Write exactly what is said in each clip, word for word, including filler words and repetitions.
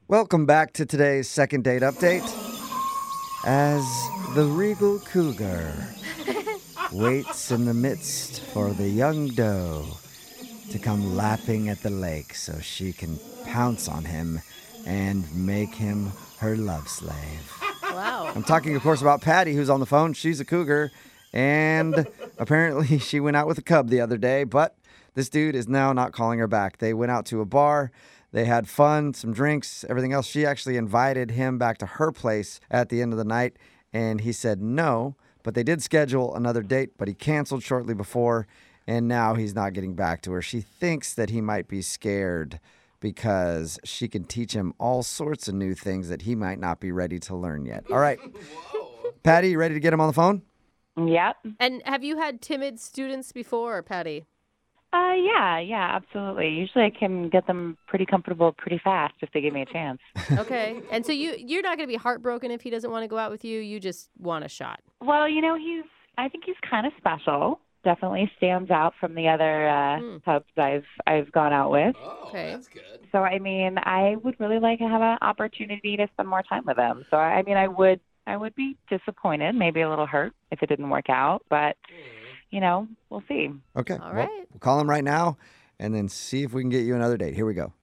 Welcome back to today's second date update. As the regal cougar waits in the midst for the young doe to come lapping at the lake so she can pounce on him and make him her love slave. Wow. I'm talking, of course, about Patty, who's on the phone. She's a cougar, and apparently she went out with a cub the other day, but this dude is now not calling her back. They went out to a bar. They had fun, some drinks, everything else. She actually invited him back to her place at the end of the night, and he said no, but they did schedule another date, but he canceled shortly before, and now he's not getting back to her. She thinks that he might be scared because she can teach him all sorts of new things that he might not be ready to learn yet. All right. Patty, you ready to get him on the phone? Yep. And have you had timid students before, Patty? Uh, yeah, yeah, absolutely. Usually I can get them pretty comfortable pretty fast if they give me a chance. Okay. And so you, you're not going to be heartbroken if he doesn't want to go out with you. You just want a shot. Well, you know, he's, I think he's kind of special. Definitely stands out from the other uh, Mm. pubs I've, I've gone out with. Oh, Okay. that's good. So, I mean, I would really like to have an opportunity to spend more time with him. So, I mean, I would, I would be disappointed, maybe a little hurt if it didn't work out, but, you know, we'll see. Okay. All well, right. We'll call him right now and then see if we can get you another date. Here we go.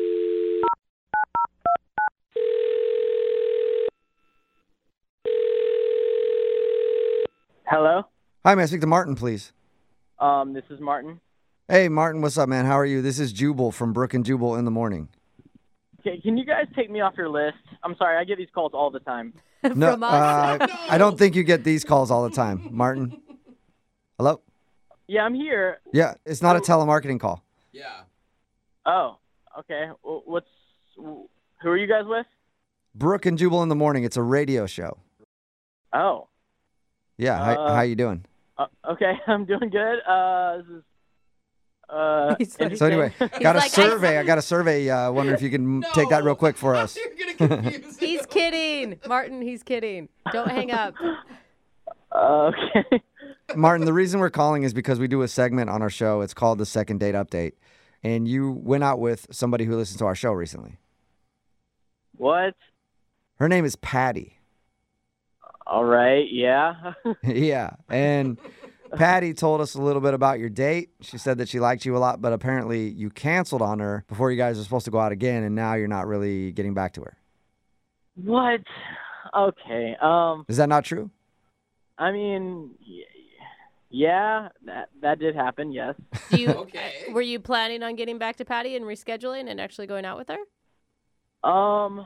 Hello, Hi, may I speak to Martin, please? um, this is Martin. Hey, Martin, what's up, man? How are you? This is Jubal from Brook and Jubal in the Morning. Okay, can you guys take me off your list? I'm sorry, I get these calls all the time. No, From us? uh, I don't think you get these calls all the time. Martin? Hello? Yeah, I'm here. Yeah, it's not a telemarketing call. Yeah. Oh, okay. Well, what's who are you guys with? Brook and Jubal in the Morning. It's a radio show. Oh, Yeah, how, Uh, how you doing? uh, okay, I'm doing good. Uh, this is uh. He's like- interesting. So anyway, got a like, I- survey. I, got a survey. Uh, wondering if you can take that real quick for us. You're gonna confuse He's him. kidding. Martin, he's kidding. Don't hang up. Uh, okay. Martin, the reason we're calling is because we do a segment on our show. It's called the Second Date Update. And you went out with somebody who listens to our show recently. What? Her name is Patty. All right. Yeah. Yeah. And Patty told us a little bit about your date. She said that she liked you a lot, but apparently you canceled on her before you guys were supposed to go out again, and now you're not really getting back to her. What? Okay. Um. Is that not true? I mean, y- yeah, that that did happen. Yes. Do you, Okay. Were you planning on getting back to Patty and rescheduling and actually going out with her? Um.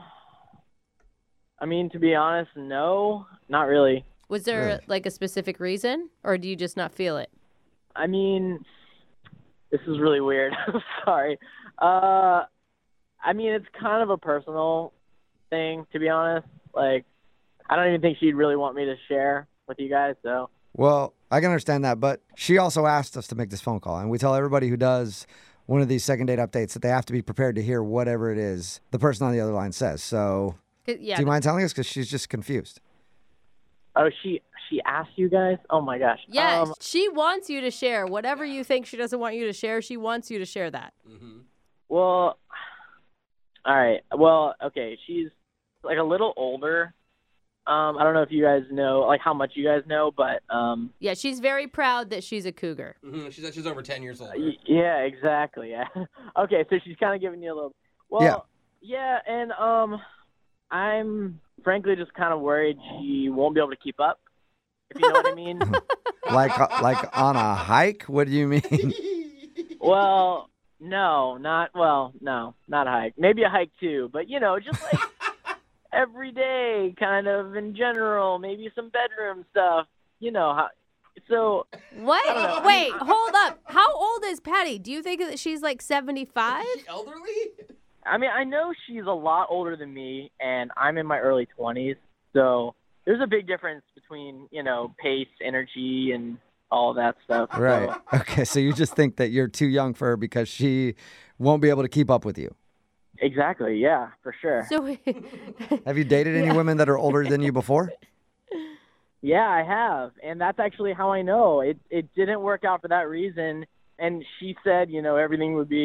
I mean, to be honest, no, not really. Was there Really? like a specific reason, or do you just not feel it? I mean, this is really weird. I'm sorry. Uh, I mean, it's kind of a personal thing, to be honest. Like, I don't even think she'd really want me to share with you guys, so. Well, I can understand that, but she also asked us to make this phone call, and we tell everybody who does one of these second date updates that they have to be prepared to hear whatever it is the person on the other line says. So, 'Cause- Yeah. do you mind telling us? Because she's just confused. Oh, she she asked you guys? Oh, my gosh. Yeah, Um, she wants you to share whatever you think she doesn't want you to share. She wants you to share that. Mm-hmm. well, all right. Well, okay, she's like a little older. Um, I don't know if you guys know, like how much you guys know, but um, Yeah, she's very proud that she's a cougar. Mm-hmm. She's she's over ten years old. Y- Yeah, exactly. Yeah. Okay, so she's kind of giving you a little. Well, yeah. and um, I'm frankly just kind of worried she won't be able to keep up. If you know what I mean. Like, uh, like on a hike? What do you mean? Well, no, not well, no, not a hike. Maybe a hike too, but you know, just like every day, kind of in general. Maybe some bedroom stuff. You know how. So What? I don't know. Wait, hold up. How old is Patty? Do you think that she's like seventy-five? Is she elderly? I mean, I know she's a lot older than me, and I'm in my early twenties. So there's a big difference between, you know, pace, energy, and all that stuff. So- Right. Okay, so you just think that you're too young for her because she won't be able to keep up with you. exactly. Yeah, for sure. So, Have you dated any women that are older than you before? Yeah, I have, and that's actually how I know it. It didn't work out for that reason, and she said, you know, everything would be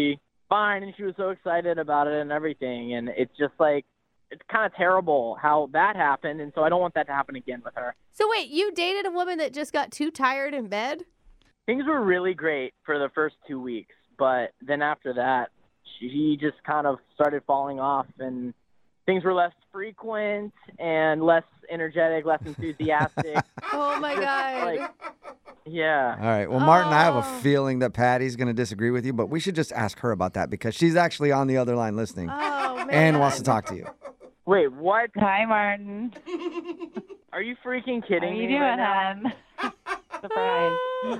fine, and she was so excited about it and everything. And it's just like, it's kind of terrible how that happened, and so I don't want that to happen again with her. So wait, you dated a woman that just got too tired in bed? Things were really great for the first two weeks, but then after that, she just kind of started falling off, and things were less frequent and less energetic, less enthusiastic. Oh my God. Like, yeah. All right. Well, Martin, I have Oh. a feeling that Patty's going to disagree with you, but we should just ask her about that because she's actually on the other line listening Oh man. and wants to talk to you. Wait, what? Hi, Martin. Are you freaking How kidding are you me doing, right now? hon? Surprise.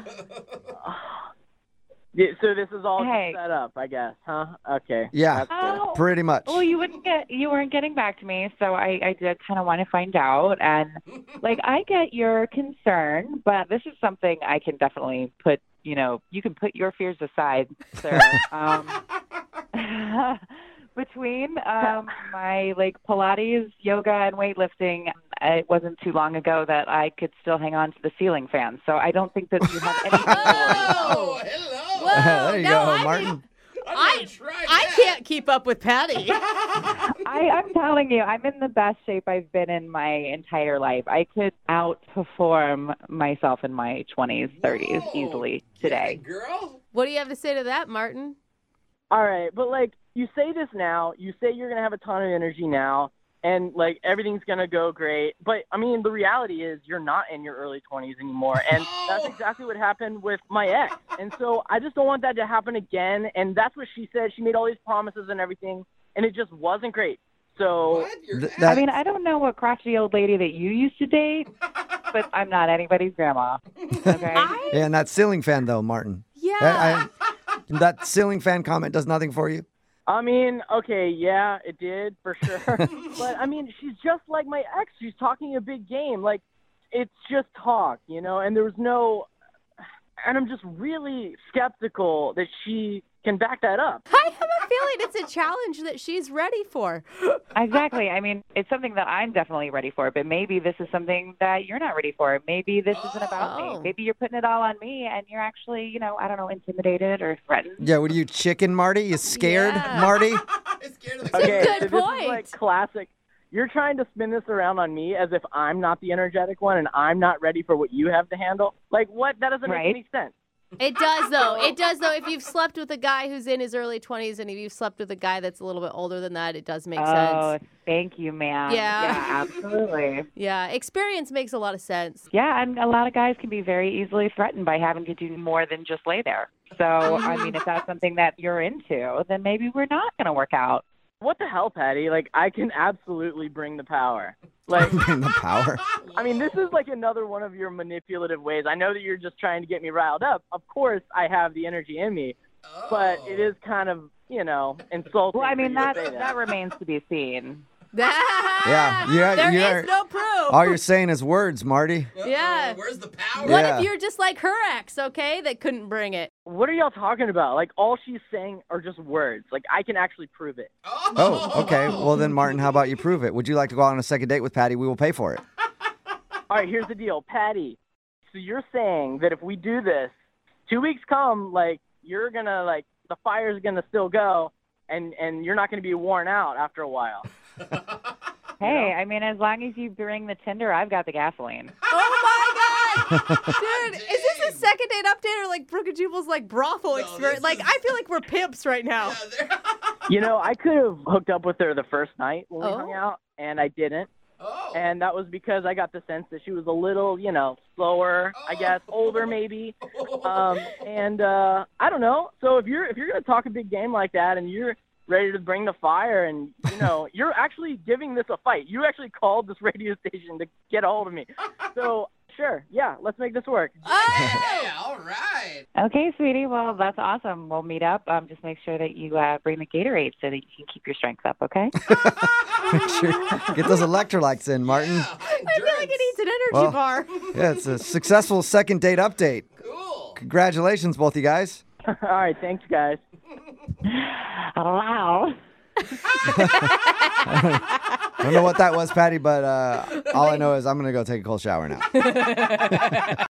Yeah, so this is all Hey. set up, I guess, huh? Okay. Yeah. That's good. Oh, Pretty much. well, you wouldn't get, you weren't getting back to me, so I, I did kind of want to find out. And like, I get your concern, but this is something I can definitely put. You know, you can put your fears aside, sir. um, between um, my like Pilates, yoga, and weightlifting, it wasn't too long ago that I could still hang on to the ceiling fan. So I don't think that you have anything to worry. Oh, hello. Whoa. there you no, go, I Martin. mean, I'm I- gonna try I that. can't keep up with Patty. I, I'm telling you, I'm in the best shape I've been in my entire life. I could outperform myself in my twenties, thirties Whoa. easily Yeah, today. girl. What do you have to say to that, Martin? All right, but like you say this now, you say you're gonna have a ton of energy now, and like everything's gonna go great. But I mean, the reality is you're not in your early twenties anymore, and that's Oh. exactly what happened with my ex. And so I just don't want that to happen again. And that's what she said. She made all these promises and everything, and it just wasn't great. So What? You're Th- I that- mean, I don't know what crotchety old lady that you used to date, but I'm not anybody's grandma. Okay. I Yeah, and that ceiling fan, though, Martin. yeah. I- I- that ceiling fan comment does nothing for you? I mean, okay, yeah, it did for sure. But I mean, she's just like my ex. She's talking a big game. Like, it's just talk, you know. And there was no, and I'm just really skeptical that she can back that up. I have a feeling it's a challenge that she's ready for. Exactly. I mean, it's something that I'm definitely ready for, but maybe this is something that you're not ready for. Maybe this isn't about Oh. me. Maybe you're putting it all on me and you're actually, you know, I don't know, intimidated or threatened. Yeah, what are you, chicken, Marty? You scared, Yeah. Marty? I'm scared of the Okay, good so this point. is like classic. You're trying to spin this around on me as if I'm not the energetic one and I'm not ready for what you have to handle. Like, what? That doesn't Right. make any sense. It does though. It does though. If you've slept with a guy who's in his early twenties and if you've slept with a guy that's a little bit older than that, it does make Oh, sense. thank you, ma'am. Yeah. Yeah, absolutely. Yeah, experience makes a lot of sense. Yeah, and a lot of guys can be very easily threatened by having to do more than just lay there. So, I mean, if that's something that you're into, then maybe we're not going to work out. What the hell, Patty? Like, I can absolutely bring the power. Like, the power. I mean, this is like another one of your manipulative ways. I know that you're just trying to get me riled up. Of course, I have the energy in me, but it is kind of, you know, insulting. Well, I for mean, you to that say that remains to be seen. Yeah, yeah, There you're- is no proof. All you're saying is words, Marty. Uh-oh, Yeah. Where's the power? What Yeah. if you're just like her ex, okay, that couldn't bring it? What are y'all talking about? Like, all she's saying are just words. Like, I can actually prove it. Oh, okay. Well, then, Martin, how about you prove it? Would you like to go out on a second date with Patty? We will pay for it. All right, here's the deal. Patty, so you're saying that if we do this, two weeks come, like, you're going to, like, the fire's going to still go, and, and you're not going to be worn out after a while. Hey, I mean, as long as you bring the Tinder, I've got the gasoline. Oh my god! Dude, is this a second date update or like Brooke and Jubal's like brothel No, experience? this Like is- I feel like we're pimps right now. You know, I could have hooked up with her the first night when we Oh. hung out, and I didn't. Oh. And that was because I got the sense that she was a little, you know, slower, I guess, older maybe. Um, and uh, I don't know. So if you're if you're gonna talk a big game like that, and you're ready to bring the fire, and you know, you're actually giving this a fight. You actually called this radio station to get a hold of me. So sure, yeah, let's make this work. Oh! Yeah, all right. Okay, sweetie. Well, that's awesome. We'll meet up. Um, just make sure that you uh, bring the Gatorade so that you can keep your strength up, okay? Make sure get those electrolytes in, Martin. Yeah, high I feel like it needs an energy Well- bar. Yeah, it's a successful second date update. Cool. Congratulations, both you guys. All right, thanks, guys. Wow. I don't know what that was, Patty, but uh, all I know is I'm going to go take a cold shower now.